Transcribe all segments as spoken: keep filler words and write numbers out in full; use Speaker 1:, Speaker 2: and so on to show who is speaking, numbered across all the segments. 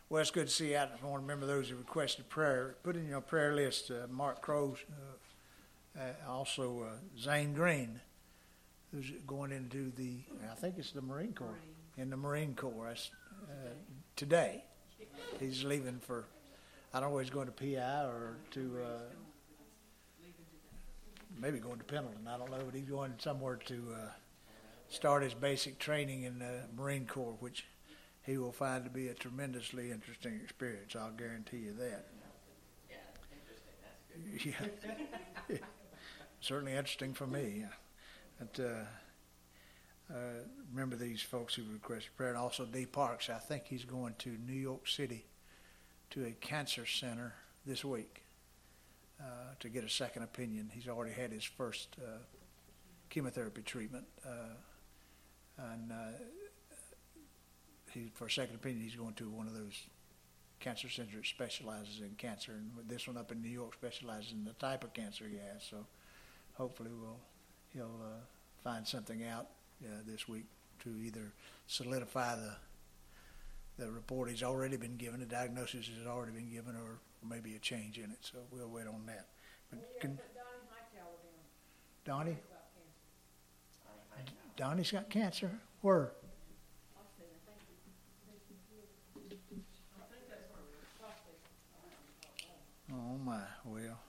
Speaker 1: Well, it's good to see you out. I want to remember those who requested prayer. Put in your prayer list uh, Mark Crowe, uh, uh, also uh, Zane Green, who's going into the, I think it's the Marine Corps, in the Marine Corps that's, uh, today. He's leaving for, I don't know, he's going to P I or to, uh, maybe going to Pendleton, I don't know, but he's going somewhere to uh, start his basic training in the Marine Corps, which he will find to be a tremendously interesting experience. I'll guarantee you that. Yeah, interesting. That's good. Yeah. Certainly interesting for me. But, uh, uh, remember these folks who requested prayer. And also D. Parks, I think he's going to New York City to a cancer center this week uh, to get a second opinion. He's already had his first uh, chemotherapy treatment. Uh, and uh, He, for a second opinion, he's going to one of those cancer centers that specializes in cancer, and this one up in New York specializes in the type of cancer he has. So, hopefully, we'll he'll uh, find something out uh, this week to either solidify the the report he's already been given, the diagnosis has already been given, or maybe a change in it. So we'll wait on that. But can, Donnie, Donnie's got cancer. Where? Oh my, well,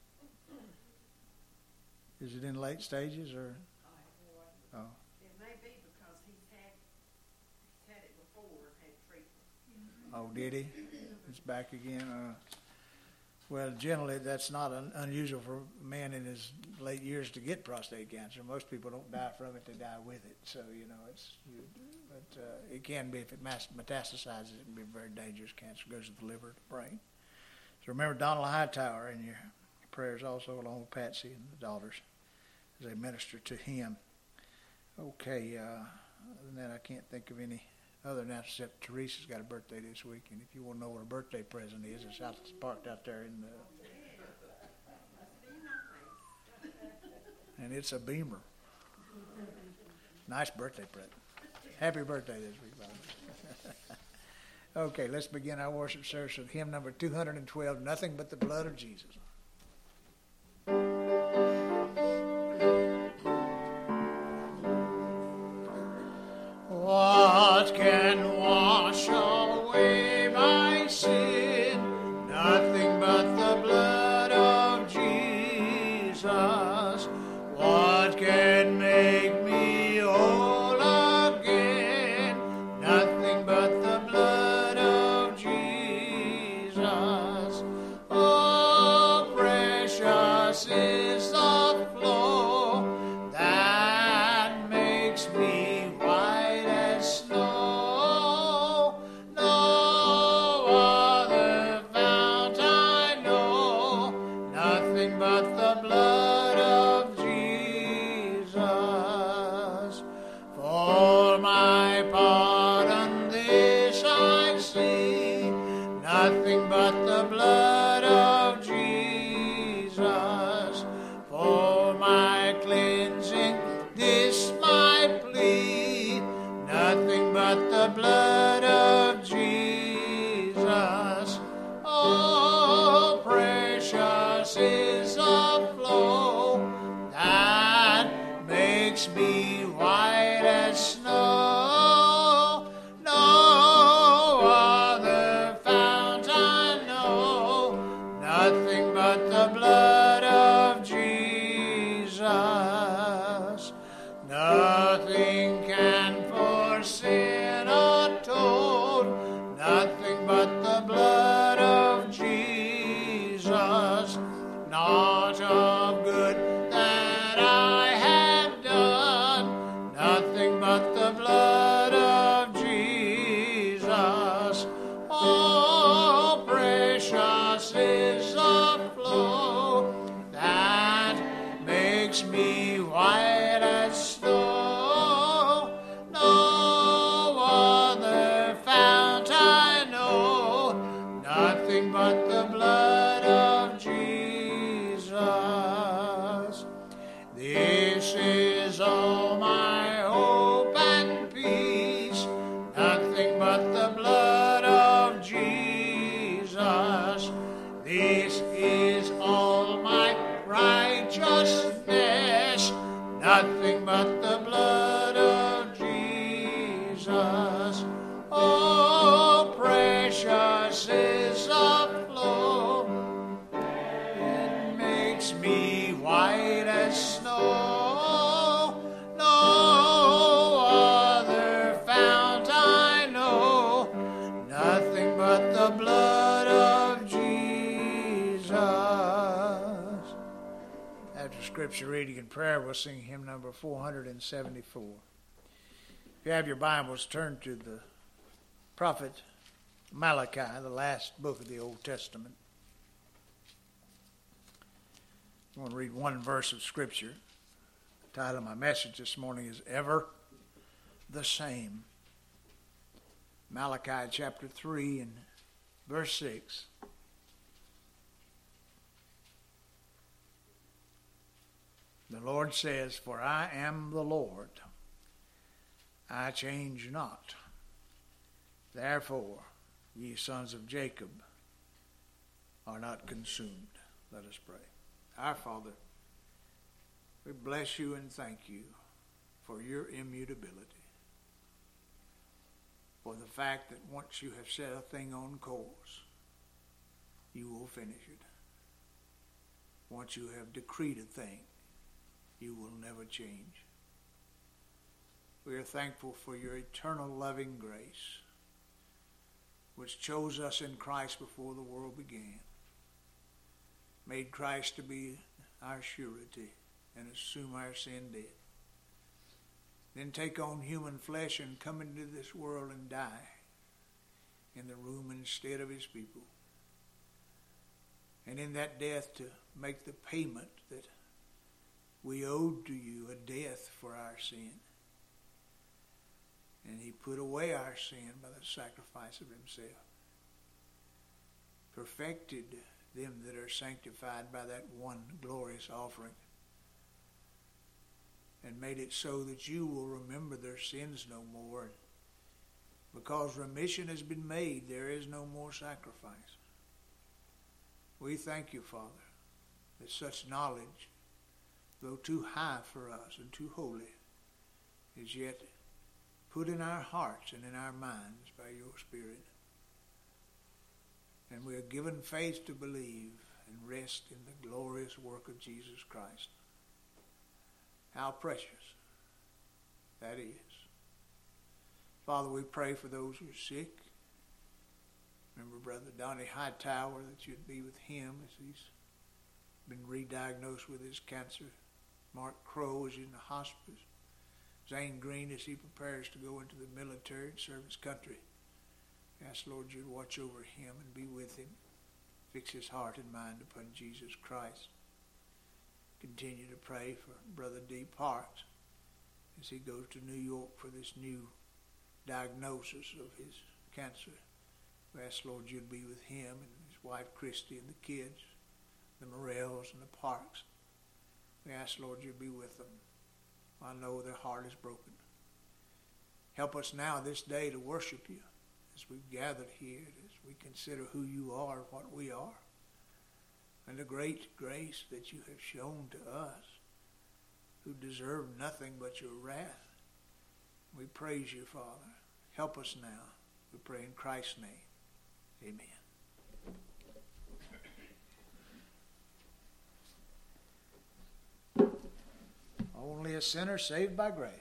Speaker 1: is it in late stages or? Oh.
Speaker 2: It may be because he's had, he's had it before, had treatment.
Speaker 1: Oh, did he? It's back again. Uh, well, generally that's not un- unusual for a man in his late years to get prostate cancer. Most people don't die from it; they die with it. So you know, it's. You, but uh, it can be if it metastasizes. It can be very dangerous. Cancer goes to the liver, the brain. So remember Donald Hightower in your prayers also, along with Patsy and the daughters, as they minister to him. Okay, uh, other than that, I can't think of any other announcements except Teresa's got a birthday this week, and if you want to know what her birthday present is, it's out, it's parked out there in the, and it's a Beamer. Nice birthday present. Happy birthday this week, by the way. Okay, let's begin our worship service with hymn number two hundred twelve, Nothing But the Blood of Jesus. What can wash away my sin? Nothing but the blood of Jesus. What can make me whole again? Nothing but the blood of Jesus. Oh, precious is the flow that makes me white as snow. No other fount I know, nothing but the blood of Jesus. For my pardon this I see, nothing but the blood of Jesus. For my cleansing this my plea, nothing but the blood of Jesus. Oh, precious is the flow that makes me white as snow. No other fount I know, but the blood of Jesus. Oh, precious is the flow. It makes me white as snow. No other fount I know. Nothing but the blood of Jesus. After scripture reading and prayer, we'll sing hymn number four hundred seventy-four. If you have your Bibles, turn to the prophet Malachi, the last book of the Old Testament. I want to read one verse of scripture. The title of my message this morning is Ever the Same. Malachi chapter three and verse six. The Lord says, "For I am the Lord, I change not. Therefore, ye sons of Jacob are not consumed." Let us pray. Our Father, we bless you and thank you for your immutability, for the fact that once you have set a thing on course, you will finish it. Once you have decreed a thing, you will never change. We are thankful for your eternal loving grace, which chose us in Christ before the world began, made Christ to be our surety and assume our sin debt, then take on human flesh and come into this world and die in the room instead of his people. And in that death to make the payment that we owed to you, a death for our sin. And he put away our sin by the sacrifice of himself. Perfected them that are sanctified by that one glorious offering. And made it so that you will remember their sins no more. Because remission has been made, there is no more sacrifice. We thank you, Father, that such knowledge, though too high for us and too holy, is yet put in our hearts and in our minds by your Spirit. And we are given faith to believe and rest in the glorious work of Jesus Christ. How precious that is. Father, we pray for those who are sick. Remember Brother Donnie Hightower, that you'd be with him as he's been re-diagnosed with his cancer. Mark Crow is in the hospice. Zane Green, as he prepares to go into the military and serve his country. Ask, Lord, you'd watch over him and be with him. Fix his heart and mind upon Jesus Christ. Continue to pray for Brother D. Parks as he goes to New York for this new diagnosis of his cancer. We ask, Lord, you'd be with him and his wife Christy and the kids, the Morels and the Parks. We ask, Lord, you'd be with them. I know their heart is broken. Help us now this day to worship you as we've gathered here, as we consider who you are, what we are, and the great grace that you have shown to us who deserve nothing but your wrath. We praise you, Father. Help us now. We pray in Christ's name. Amen. Only a sinner saved by grace.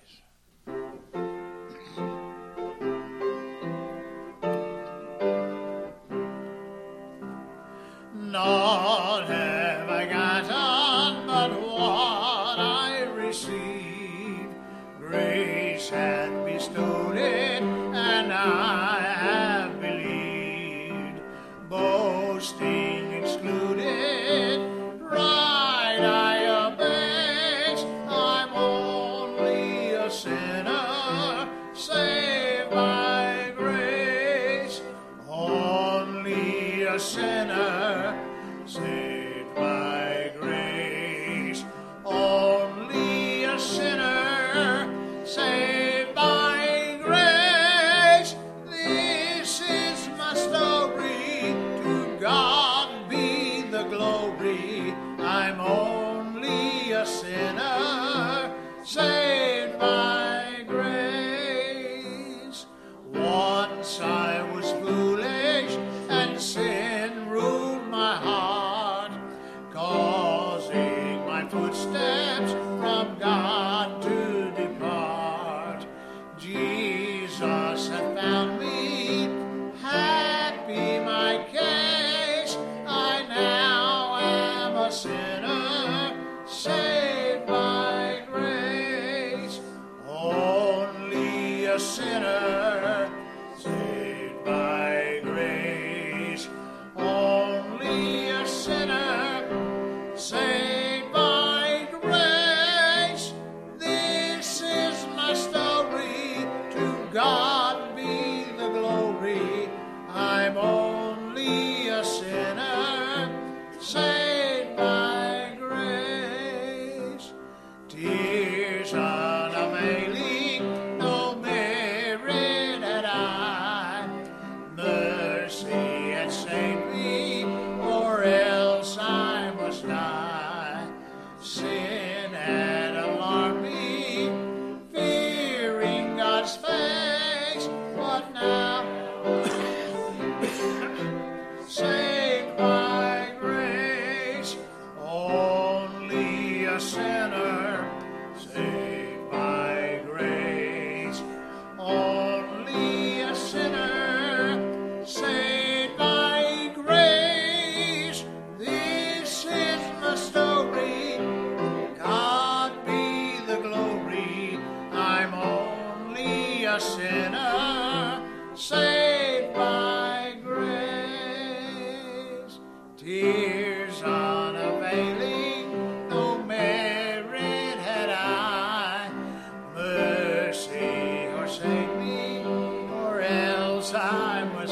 Speaker 1: Not have I gotten but what I received. Grace hath bestowed it, and I have believed. Boasting excluded, pride I abase. I'm only a sinner, saved by grace. Only a sinner, saved by grace. Only a sinner, saved by grace. This is my story. To God be the glory. I'm only a sinner, saved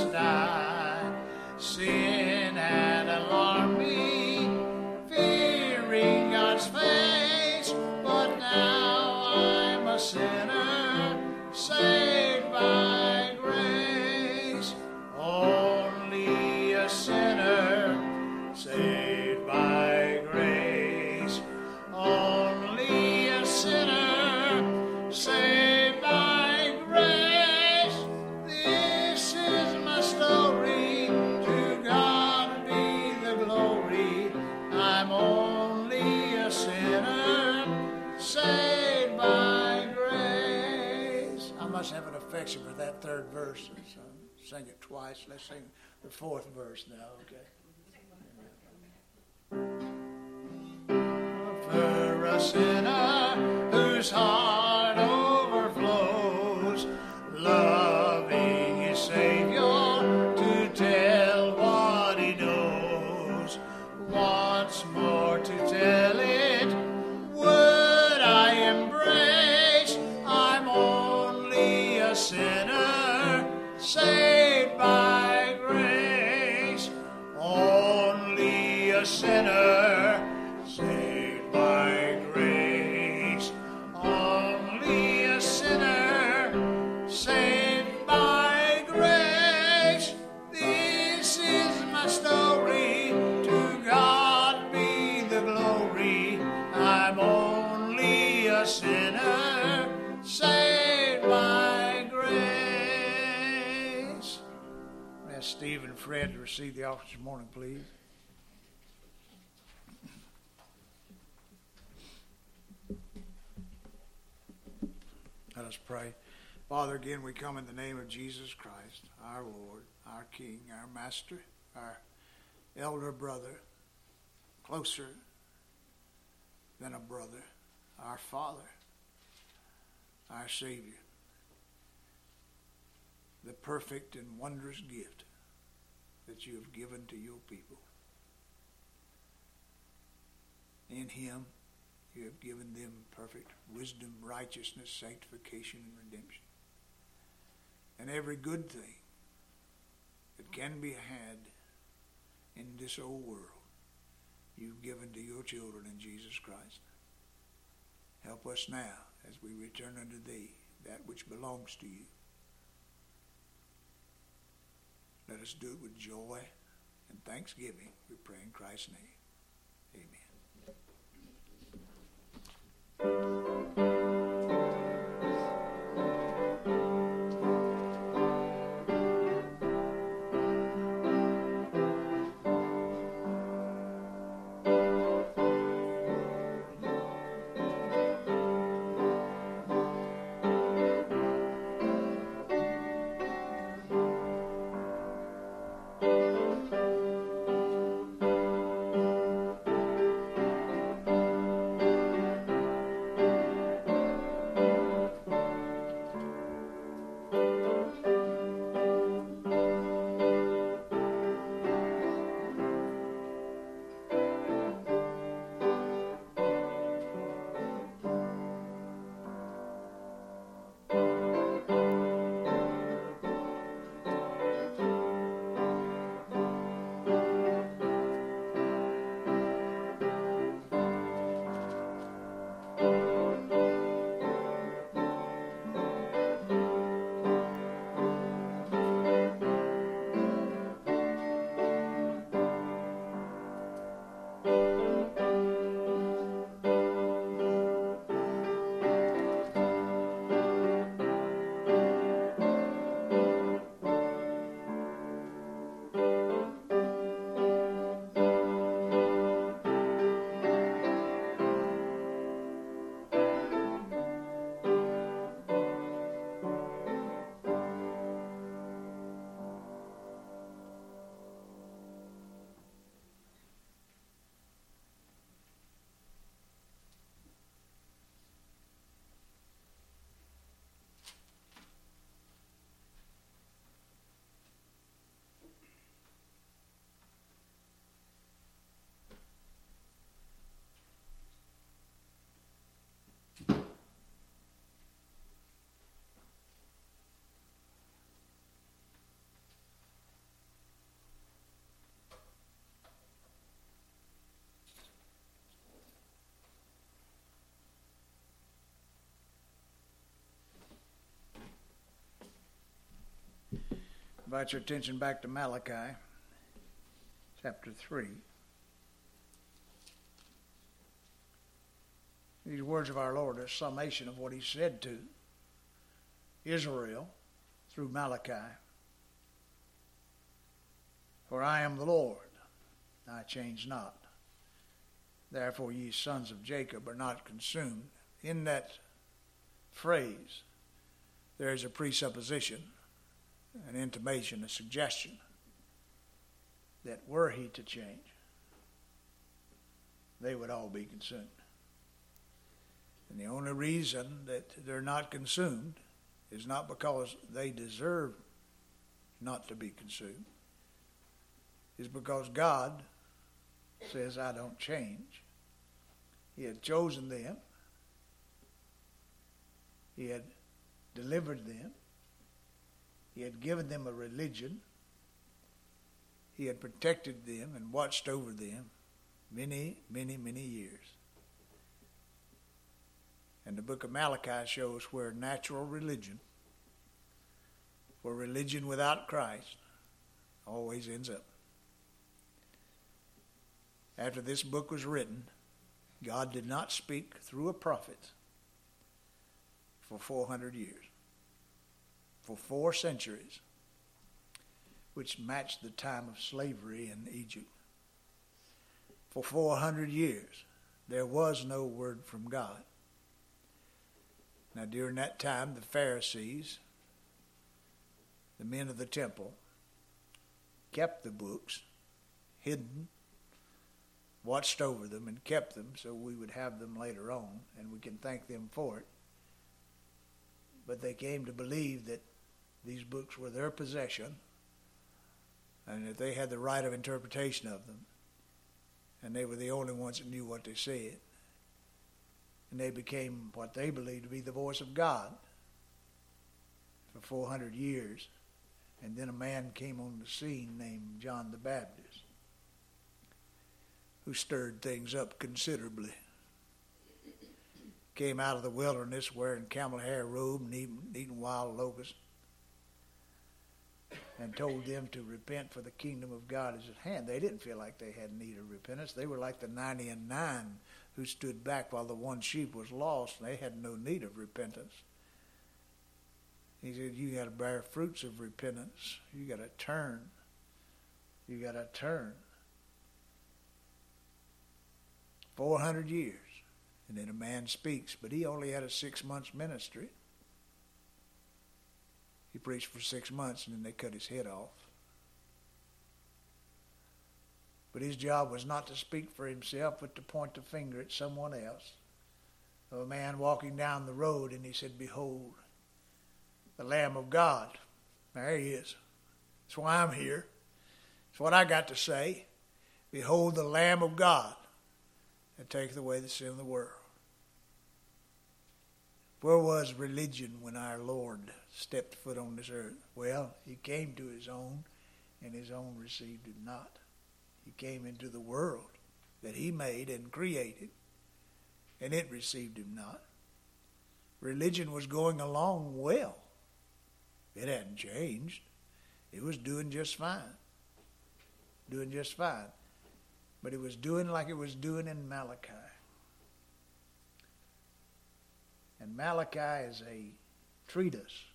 Speaker 1: must die. Sin had alarmed me, fearing God's face, but now I'm a sinner, saved by grace. Only a sinner, saved by grace. Only a sinner, saved by grace. This is my story, to God be the glory. I'm only a sinner, saved by grace. I must have an affection for that third verse. So sing it twice. Let's sing the fourth verse now, okay? For a sinner whose heart overflows, loving his Savior to tell what he knows. Once more to tell it, would I embrace? I'm only a sinner, saved by grace. Only a sinner, saved by grace. Only a sinner, saved by grace. This is my story, to God be the glory. I'm only a sinner, saved by grace. Ask Steve and Fred to receive the office this morning, please. Let us pray. Father, again we come in the name of Jesus Christ, our Lord, our King, our Master, our elder brother, closer than a brother, our Father, our Savior, the perfect and wondrous gift that you have given to your people. In him you have given them perfect wisdom, righteousness, sanctification, and redemption. And every good thing that can be had in this old world, you've given to your children in Jesus Christ. Help us now as we return unto thee that which belongs to you. Let us do it with joy and thanksgiving. We pray in Christ's name. Amen. Invite your attention back to Malachi, chapter three. These words of our Lord are a summation of what he said to Israel through Malachi. For I am the Lord, I change not. Therefore ye sons of Jacob are not consumed. In that phrase, there is a presupposition, an intimation, a suggestion that were he to change, they would all be consumed. And the only reason that they're not consumed is not because they deserve not to be consumed. It's because God says, I don't change. He had chosen them. He had delivered them. He had given them a religion. He had protected them and watched over them many, many, many years. And the book of Malachi shows where natural religion, where religion without Christ, always ends up. After this book was written, God did not speak through a prophet for four hundred years, for four centuries, which matched the time of slavery in Egypt. For four hundred years, there was no word from God. Now, during that time, the Pharisees, the men of the temple, kept the books hidden, watched over them, and kept them so we would have them later on, and we can thank them for it. But they came to believe that these books were their possession, and that they had the right of interpretation of them, and they were the only ones that knew what they said. And they became what they believed to be the voice of God for four hundred years. And then a man came on the scene named John the Baptist, who stirred things up considerably. Came out of the wilderness wearing camel hair robe and eating, eating wild locusts, and told them to repent, for the kingdom of God is at hand. They didn't feel like they had need of repentance. They were like the ninety and nine who stood back while the one sheep was lost. They had no need of repentance. He said, you got to bear fruits of repentance. You got to turn. You got to turn. four hundred years. And then a man speaks, but he only had a six months ministry. He preached for six months and then they cut his head off. But his job was not to speak for himself, but to point the finger at someone else. Of a man walking down the road, and he said, behold, the Lamb of God. There he is. That's why I'm here. That's what I got to say. Behold the Lamb of God that taketh away the sin of the world. Where was religion when our Lord stepped foot on this earth? Well, he came to his own, and his own received him not. He came into the world that he made and created, and it received him not. Religion was going along well. It hadn't changed. It was doing just fine. Doing just fine. But it was doing like it was doing in Malachi. And Malachi is a treatise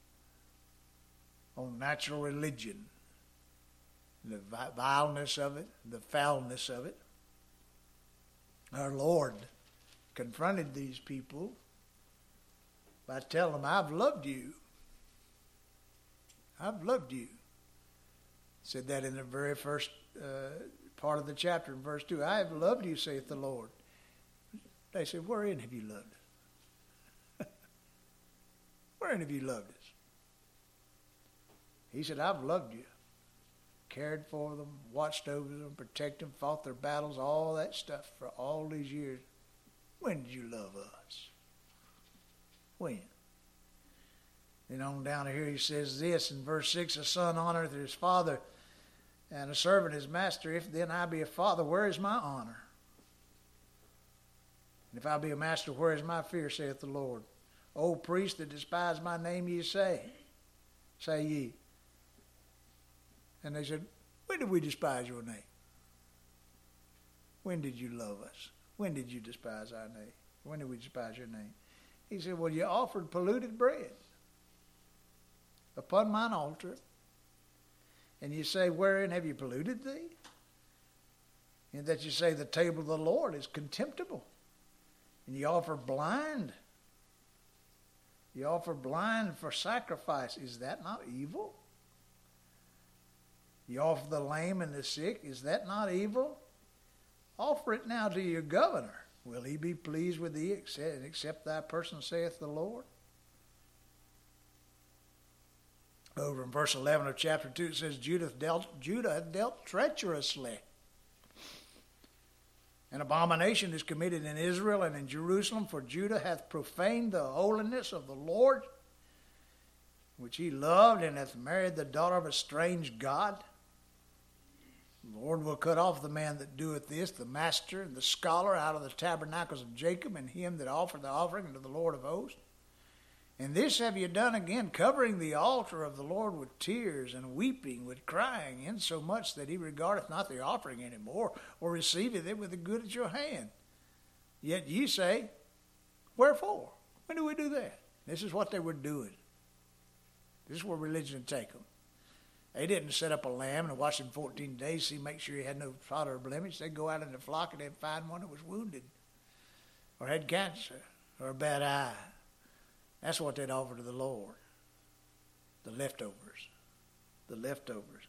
Speaker 1: on natural religion, the vileness of it, the foulness of it. Our Lord confronted these people by telling them, I've loved you. I've loved you. Said that in the very first uh, part of the chapter in verse two. I have loved you, saith the Lord. They said, wherein have you loved us? Wherein have you loved us? He said, I've loved you. Cared for them, watched over them, protected them, fought their battles, all that stuff for all these years. When did you love us? When? Then on down here he says this in verse six, a son honoreth his father, and a servant his master. If then I be a father, where is my honor? And if I be a master, where is my fear, saith the Lord? O priests that despise my name, ye say, say ye, And they said, when did we despise your name? When did you love us? When did you despise our name? When did we despise your name? He said, well, you offered polluted bread upon mine altar. And you say, wherein have you polluted thee? And that you say the table of the Lord is contemptible. And you offer blind. You offer blind for sacrifice. Is that not evil? You offer the lame and the sick. Is that not evil? Offer it now to your governor. Will he be pleased with thee and accept thy person, saith the Lord? Over in verse eleven of chapter two, it says, Judah dealt, Judah dealt treacherously. An abomination is committed in Israel and in Jerusalem, for Judah hath profaned the holiness of the Lord, which he loved, and hath married the daughter of a strange god. The Lord will cut off the man that doeth this, the master and the scholar, out of the tabernacles of Jacob, and him that offered the offering unto the Lord of hosts. And this have you done again, covering the altar of the Lord with tears and weeping, with crying, insomuch that he regardeth not the offering any more, or receiveth it with the good at your hand. Yet ye say, wherefore? When do we do that? This is what they were doing. This is where religion would take them. They didn't set up a lamb and watch him fourteen days, see, make sure he had no spot or blemish. They'd go out in the flock and they'd find one that was wounded, or had cancer, or a bad eye. That's what they'd offer to the Lord. The leftovers. The leftovers.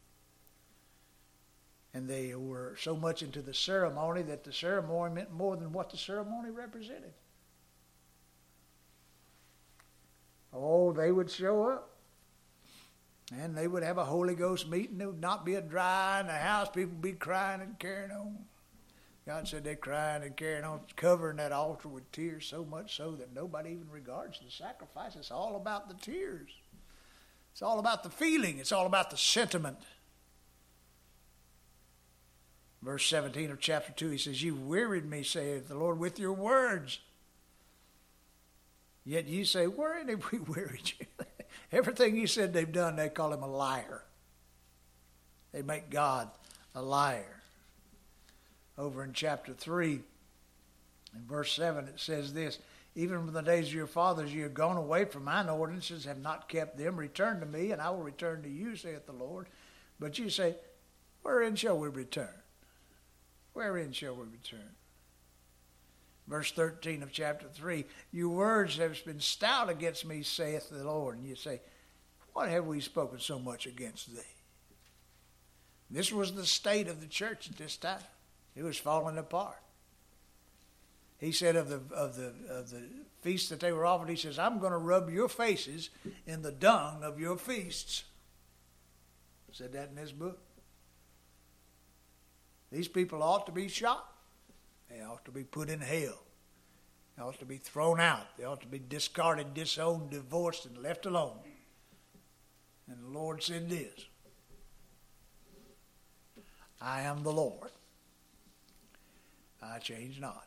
Speaker 1: And they were so much into the ceremony that the ceremony meant more than what the ceremony represented. Oh, they would show up. And they would have a Holy Ghost meeting. There would not be a dry eye in the house. People would be crying and carrying on. God said they're crying and carrying on, covering that altar with tears, so much so that nobody even regards the sacrifice. It's all about the tears. It's all about the feeling. It's all about the sentiment. Verse seventeen of chapter two, he says, you wearied me, saith the Lord, with your words. Yet you say, wherein have we wearied you? Everything he said they've done, they call him a liar. They make God a liar. Over in chapter three, in verse seven, it says this, even from the days of your fathers, you have gone away from mine ordinances, have not kept them. Return to me, and I will return to you, saith the Lord. But you say, wherein shall we return? Wherein shall we return? Verse thirteen of chapter three, your words have been stout against me, saith the Lord. And you say, what have we spoken so much against thee? This was the state of the church at this time. It was falling apart. He said of the of the of the feasts that they were offered, he says, I'm going to rub your faces in the dung of your feasts. He said that in his book. These people ought to be shot. They ought to be put in hell. They ought to be thrown out. They ought to be discarded, disowned, divorced, and left alone. And the Lord said this, I am the Lord. I change not.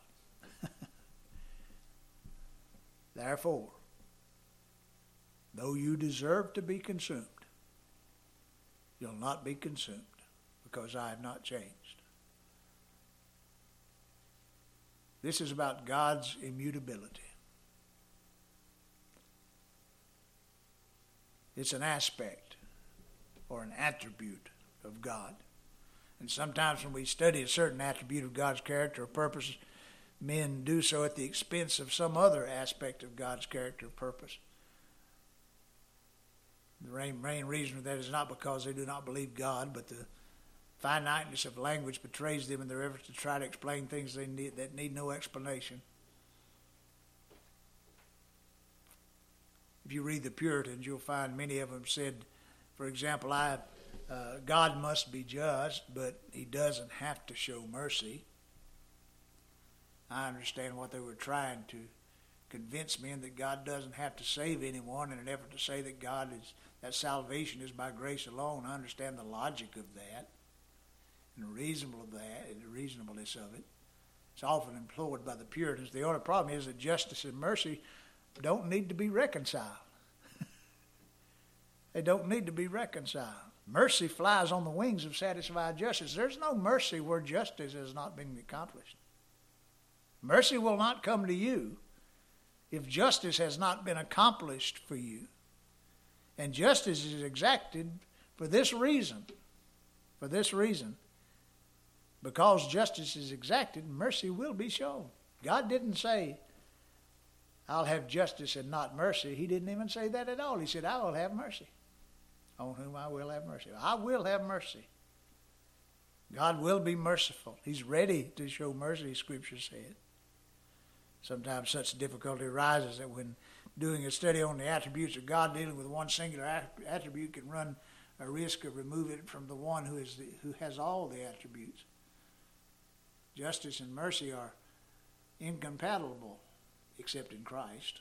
Speaker 1: Therefore, though you deserve to be consumed, you'll not be consumed, because I have not changed. This is about God's immutability. It's an aspect or an attribute of God. And sometimes when we study a certain attribute of God's character or purpose, men do so at the expense of some other aspect of God's character or purpose. The main, main reason for that is not because they do not believe God, but the finiteness of language betrays them in their efforts to try to explain things they need, that need no explanation. If you read the Puritans, you'll find many of them said, for example, I... Uh, God must be just, but he doesn't have to show mercy. I understand what they were trying to convince men, that God doesn't have to save anyone in an effort to say that God is, that salvation is by grace alone. I understand the logic of that and the reasonable of that and the reasonableness of it. It's often employed by the Puritans. The only problem is that justice and mercy don't need to be reconciled. They don't need to be reconciled. Mercy flies on the wings of satisfied justice. There's no mercy where justice has not been accomplished. Mercy will not come to you if justice has not been accomplished for you. And justice is exacted for this reason. For this reason. Because justice is exacted, mercy will be shown. God didn't say, I'll have justice and not mercy. He didn't even say that at all. He said, I will have mercy on whom I will have mercy. I will have mercy. God will be merciful. He's ready to show mercy, Scripture said. Sometimes such difficulty arises that when doing a study on the attributes of God, dealing with one singular attribute can run a risk of removing it from the one who is the, who has all the attributes. Justice and mercy are incompatible except in Christ.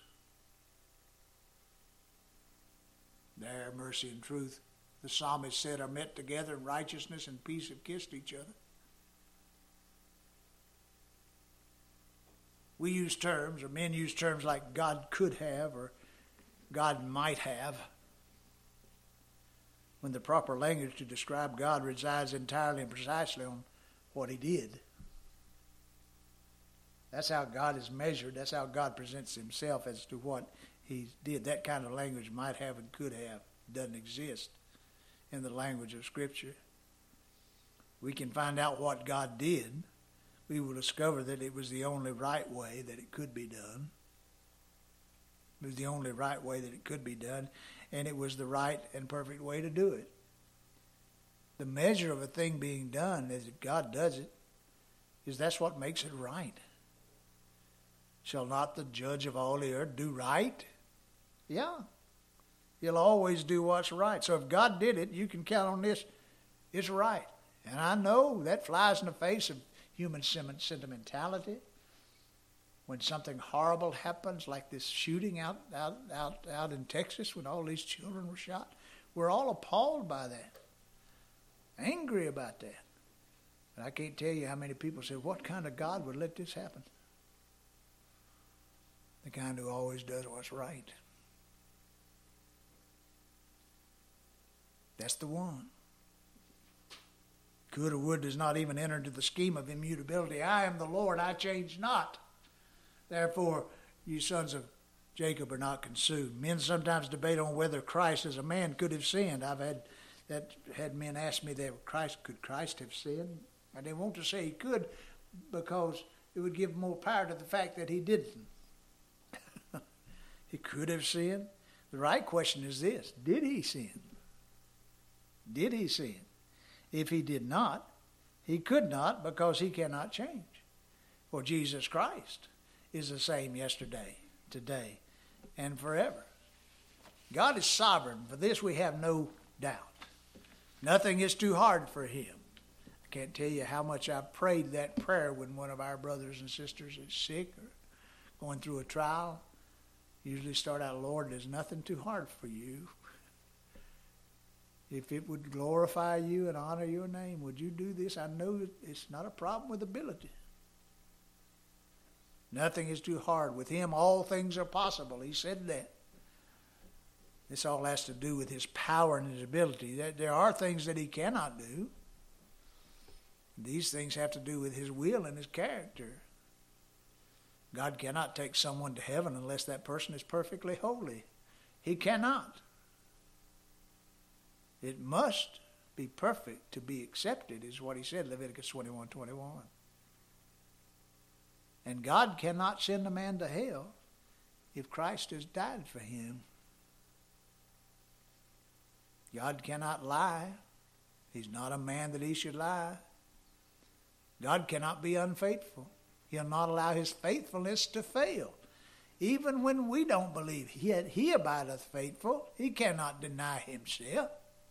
Speaker 1: There, mercy and truth, the psalmist said, are met together, and righteousness and peace have kissed each other. We use terms, or men use terms like God could have or God might have, when the proper language to describe God resides entirely and precisely on what he did. That's how God is measured. That's how God presents himself as to what he did. That kind of language, might have and could have, doesn't exist in the language of Scripture. We can find out what God did. We will discover that it was the only right way that it could be done. It was the only right way that it could be done, and it was the right and perfect way to do it. The measure of a thing being done, as God does it, is that's what makes it right. Shall not the judge of all the earth do right? Yeah. He'll always do what's right. So if God did it, you can count on this. It's right. And I know that flies in the face of human sentimentality. When something horrible happens, like this shooting out, out, out, out in Texas when all these children were shot, we're all appalled by that. Angry about that. And I can't tell you how many people say, what kind of God would let this happen? The kind who always does what's right. That's the one. Could or would does not even enter into the scheme of immutability. I am the Lord, I change not. Therefore, you sons of Jacob are not consumed. Men sometimes debate on whether Christ as a man could have sinned. I've had that had men ask me that Christ could Christ have sinned? I didn't want to say he could because it would give more power to the fact that he didn't. He could have sinned. The right question is this: did he sin? Did he sin? If he did not, he could not, because he cannot change. For Jesus Christ is the same yesterday, today, and forever. God is sovereign. For this we have no doubt. Nothing is too hard for him. I can't tell you how much I've prayed that prayer when one of our brothers and sisters is sick or going through a trial. Usually start out, Lord, there's nothing too hard for you. If it would glorify you and honor your name, would you do this? I know it's not a problem with ability. Nothing is too hard. With him, all things are possible. He said that. This all has to do with his power and his ability. There are things that he cannot do. These things have to do with his will and his character. God cannot take someone to heaven unless that person is perfectly holy. He cannot. It must be perfect to be accepted, is what he said, Leviticus twenty-one twenty-one. And God cannot send a man to hell if Christ has died for him. God cannot lie. He's not a man that he should lie. God cannot be unfaithful. He'll not allow his faithfulness to fail. Even when we don't believe, yet he abideth faithful. He cannot deny himself.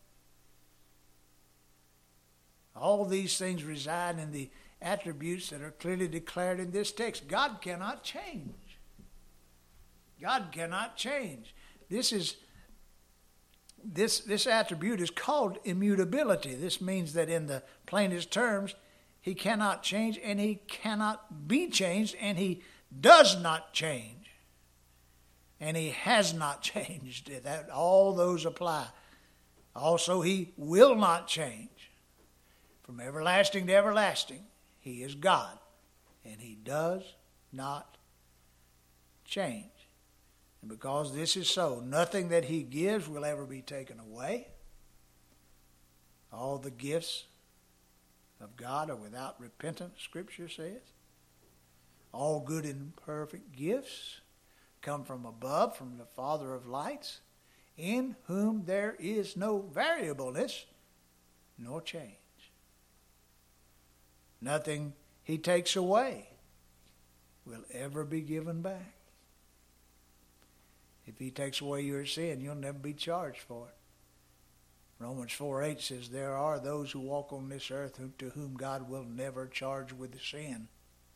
Speaker 1: All these things reside in the attributes that are clearly declared in this text. God cannot change. God cannot change. This is this this attribute is called immutability. This means that in the plainest terms, he cannot change, and he cannot be changed, and he does not change. And he has not changed. That all those apply Also, he will not change. From everlasting to everlasting, he is God, and he does not change. And because this is so, nothing that he gives will ever be taken away. All the gifts of God are without repentance, Scripture says. All good and perfect gifts come from above, from the Father of lights, in whom there is no variableness nor change. Nothing he takes away will ever be given back. If he takes away your sin, you'll never be charged for it. Romans four eight says, there are those who walk on this earth who, to whom God will never charge with sin.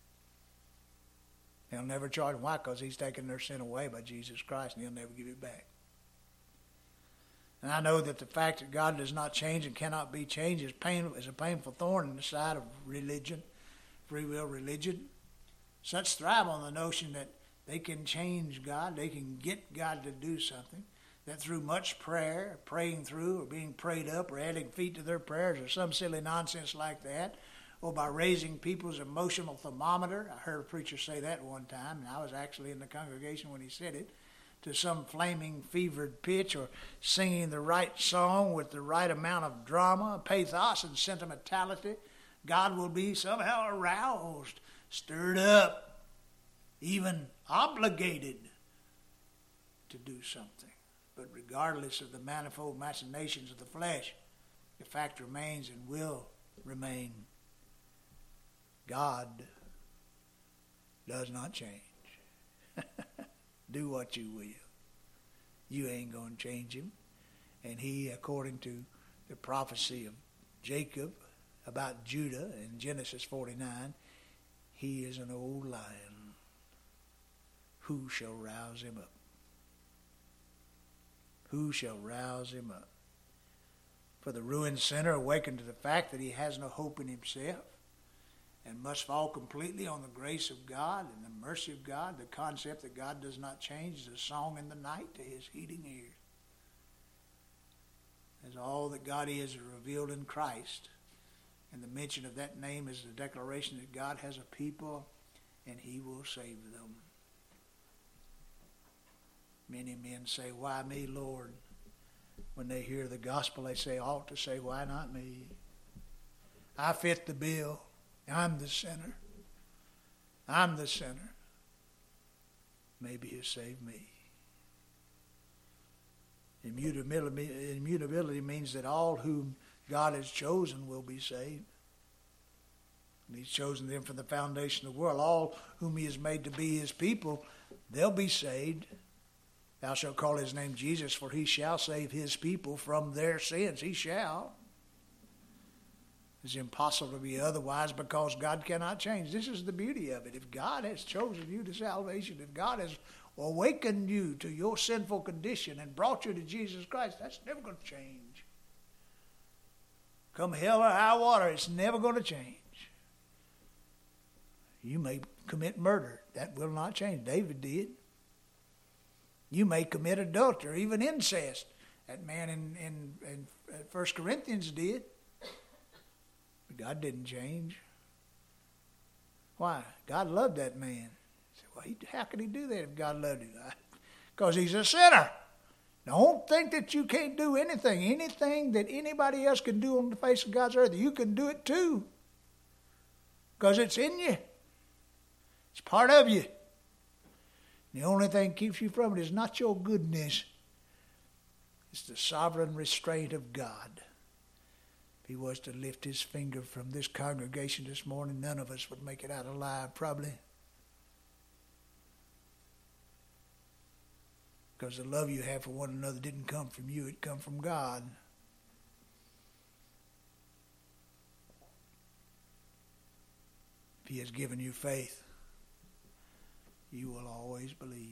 Speaker 1: He'll never charge them. Why? Because he's taken their sin away by Jesus Christ, and he'll never give it back. And I know that the fact that God does not change and cannot be changed is, pain, is a painful thorn in the side of religion, free will religion. Such thrive on the notion that they can change God, they can get God to do something, that through much prayer, praying through, or being prayed up, or adding feet to their prayers, or some silly nonsense like that, or by raising people's emotional thermometer. I heard a preacher say that one time, and I was actually in the congregation when he said it, to some flaming, fevered pitch, or singing the right song with the right amount of drama, pathos, and sentimentality, God will be somehow aroused, stirred up, even obligated to do something. But regardless of the manifold machinations of the flesh, the fact remains and will remain: God does not change. Do what you will. You ain't going to change him. And he, according to the prophecy of Jacob about Judah in Genesis forty-nine, he is an old lion. Who shall rouse him up? Who shall rouse him up? For the ruined sinner, awakened to the fact that he has no hope in himself and must fall completely on the grace of God and the mercy of God, the concept that God does not change is a song in the night to his heeding ears. As all that God is is revealed in Christ, and the mention of that name is the declaration that God has a people and he will save them. Many men say, why me, Lord? When they hear the gospel, they say, ought to say, why not me? I fit the bill. I'm the sinner. I'm the sinner. Maybe he'll save me. Immutability, immutability means that all whom God has chosen will be saved. And he's chosen them from the foundation of the world. All whom he has made to be his people, they'll be saved. Thou shalt call his name Jesus, for he shall save his people from their sins. He shall. It's impossible to be otherwise because God cannot change. This is the beauty of it. If God has chosen you to salvation, if God has awakened you to your sinful condition and brought you to Jesus Christ, that's never going to change. Come hell or high water, it's never going to change. You may commit murder. That will not change. David did. You may commit adultery, even incest. That man in, in, in First Corinthians did. But God didn't change. Why? God loved that man. Said, well, he, how could he do that if God loved him? Because he's a sinner. Don't think that you can't do anything. Anything that anybody else can do on the face of God's earth, you can do it too. Because it's in you. It's part of you. The only thing that keeps you from it is not your goodness. It's the sovereign restraint of God. If he was to lift his finger from this congregation this morning, none of us would make it out alive, probably. Because the love you have for one another didn't come from you, it come from God. If he has given you faith, you will always believe.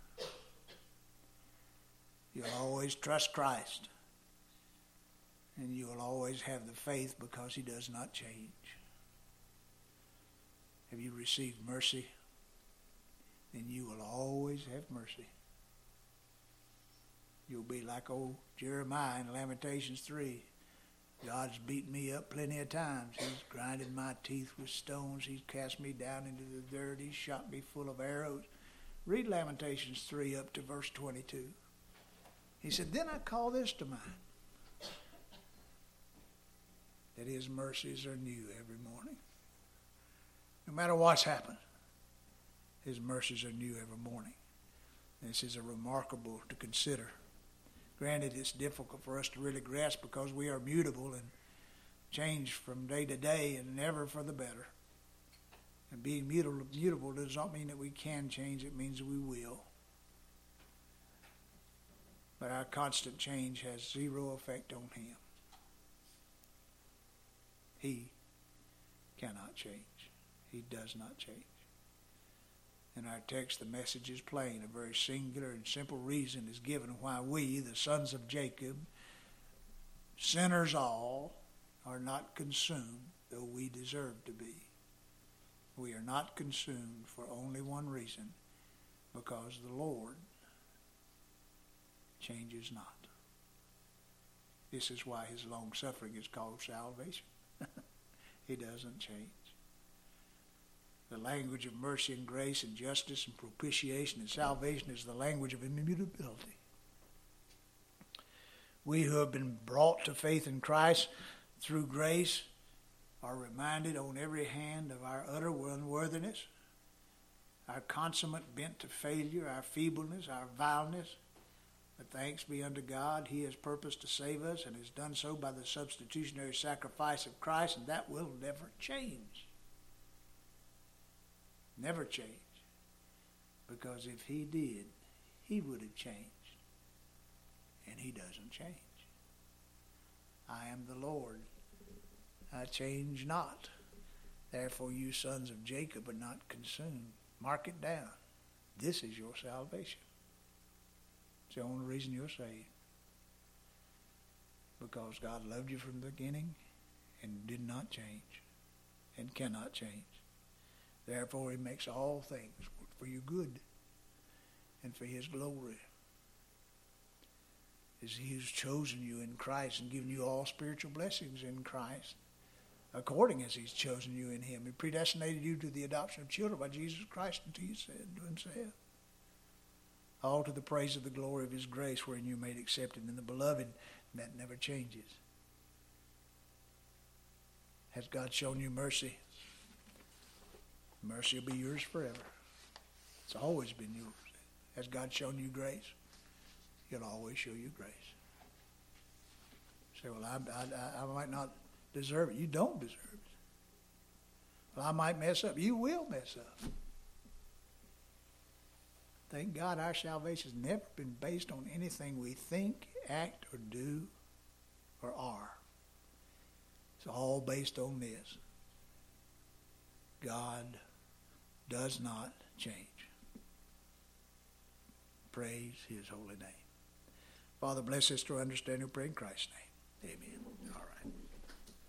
Speaker 1: You'll always trust Christ. And you will always have the faith because he does not change. Have you received mercy? Then you will always have mercy. You'll be like old Jeremiah in Lamentations three. God's beaten me up plenty of times. He's grinded my teeth with stones. He's cast me down into the dirt. He's shot me full of arrows. Read Lamentations three up to verse twenty-two. He said, then I call this to mind, that his mercies are new every morning. No matter what's happened, his mercies are new every morning. This is a remarkable to consider. Granted, it's difficult for us to really grasp because we are mutable and change from day to day and never for the better. And being mutable, mutable does not mean that we can change. It means that we will. But our constant change has zero effect on him. He cannot change. He does not change. In our text, the message is plain. A very singular and simple reason is given why we, the sons of Jacob, sinners all, are not consumed, though we deserve to be. We are not consumed for only one reason, because the Lord changes not. This is why his long suffering is called salvation. He doesn't change. The language of mercy and grace and justice and propitiation and salvation is the language of immutability. We who have been brought to faith in Christ through grace are reminded on every hand of our utter unworthiness, our consummate bent to failure, our feebleness, our vileness. But thanks be unto God, he has purposed to save us and has done so by the substitutionary sacrifice of Christ, and that will never change. Never change. Because if he did, he would have changed. And he doesn't change. I am the Lord. I change not. Therefore you sons of Jacob are not consumed. Mark it down. This is your salvation. It's the only reason you're saved. Because God loved you from the beginning and did not change and cannot change. Therefore, he makes all things work for your good and for his glory. As he has chosen you in Christ and given you all spiritual blessings in Christ, according as he's chosen you in him. He predestinated you to the adoption of children by Jesus Christ unto himself. All to the praise of the glory of his grace, wherein you made accepted in the beloved, and that never changes. Has God shown you mercy? Mercy will be yours forever. It's always been yours. Has God shown you grace? He'll always show you grace. Say, well, I, I, I might not deserve it. You don't deserve it. Well, I might mess up. You will mess up. Thank God our salvation has never been based on anything we think, act, or do, or are. It's all based on this. God does not change. Praise his holy name. Father, bless us to understand and pray in Christ's name. Amen. All right.